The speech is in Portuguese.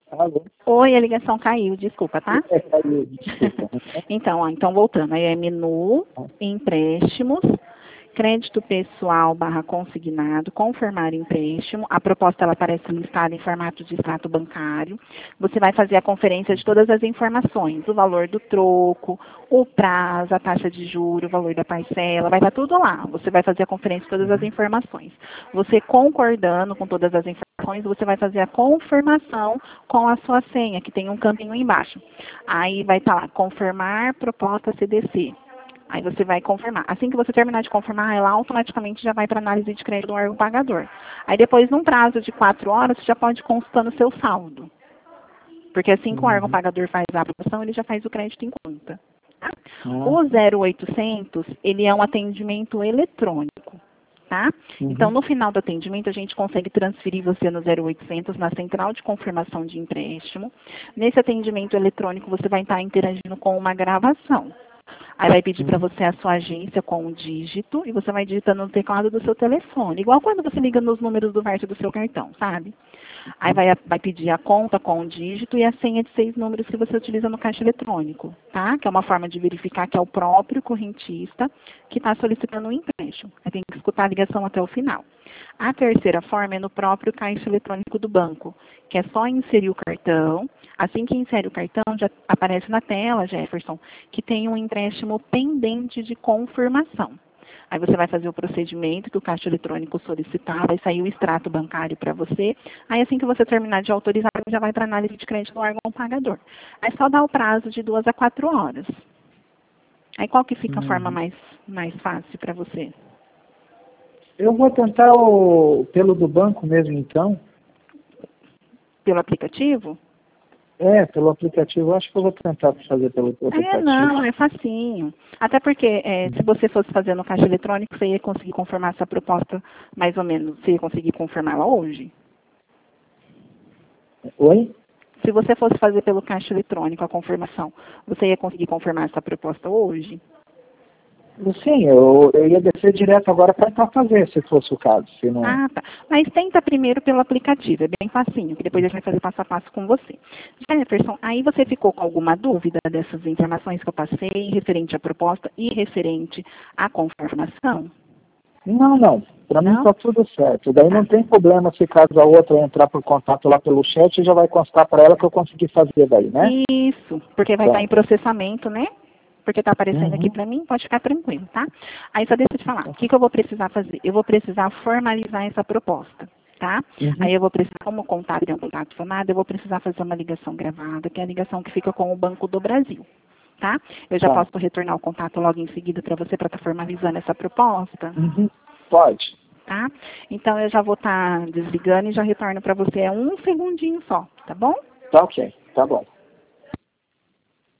Alô? Oi, a ligação caiu, desculpa, tá? Caiu, desculpa. Então, então voltando, aí é menu, empréstimos, crédito pessoal / consignado, confirmar empréstimo. A proposta ela aparece listada em formato de extrato bancário. Você vai fazer a conferência de todas as informações, o valor do troco, o prazo, a taxa de juro, o valor da parcela, vai estar tudo lá. Você vai fazer a conferência de todas as informações. Você concordando com todas as informações, você vai fazer a confirmação com a sua senha, que tem um campinho embaixo. Aí vai estar lá, confirmar proposta CDC. Aí você vai confirmar. Assim que você terminar de confirmar, ela automaticamente já vai para análise de crédito do órgão pagador. Aí depois, num prazo de 4 horas, você já pode ir consultando o seu saldo. Porque assim que o órgão pagador faz a aprovação, ele já faz o crédito em conta. Tá? O 0800, ele é um atendimento eletrônico. Tá? Então, no final do atendimento, a gente consegue transferir você no 0800 na central de confirmação de empréstimo. Nesse atendimento eletrônico, você vai estar interagindo com uma gravação. Aí vai pedir para você a sua agência com um dígito e você vai digitando no teclado do seu telefone. Igual quando você liga nos números do VERT do seu cartão, sabe? Aí vai pedir a conta com um dígito e a senha de 6 números que você utiliza no caixa eletrônico, tá? Que é uma forma de verificar que é o próprio correntista que está solicitando o empréstimo. Aí tem que escutar a ligação até o final. A terceira forma é no próprio caixa eletrônico do banco, que é só inserir o cartão. Assim que insere o cartão, já aparece na tela, Jefferson, que tem um empréstimo pendente de confirmação. Aí você vai fazer o procedimento que o caixa eletrônico solicitar, vai sair o extrato bancário para você. Aí assim que você terminar de autorizar, já vai para análise de crédito do órgão pagador. Aí só dá o prazo de 2 a 4 horas. Aí qual que fica a forma mais fácil para você? Eu vou tentar pelo do banco mesmo, então. Pelo aplicativo? Pelo aplicativo. Eu acho que eu vou tentar fazer pelo aplicativo. Não, é facinho. Até porque se você fosse fazer no caixa eletrônico, você ia conseguir confirmar essa proposta mais ou menos. Você ia conseguir confirmá-la hoje? Oi? Se você fosse fazer pelo caixa eletrônico a confirmação, você ia conseguir confirmar essa proposta hoje? Sim, eu ia descer direto agora para tentar fazer, se fosse o caso. Se não... Ah, tá. Mas tenta primeiro pelo aplicativo, é bem facinho, que depois a gente vai fazer passo a passo com você. Jefferson, aí você ficou com alguma dúvida dessas informações que eu passei, referente à proposta e referente à confirmação? Não. Para mim está tudo certo. Daí não tem problema se caso a outra entrar por contato lá pelo chat, já vai constar para ela que eu consegui fazer daí, né? Isso, porque vai estar em processamento, né? Porque está aparecendo aqui para mim, pode ficar tranquilo, tá? Aí só deixa eu te falar, o que eu vou precisar fazer? Eu vou precisar formalizar essa proposta, tá? Aí eu vou precisar, como o contato é um contato fonado, eu vou precisar fazer uma ligação gravada, que é a ligação que fica com o Banco do Brasil, tá? Eu já posso retornar o contato logo em seguida para você, para estar formalizando essa proposta? Pode. Tá? Então eu já vou estar desligando e já retorno para você, é um segundinho só, tá bom? Tá ok, tá bom.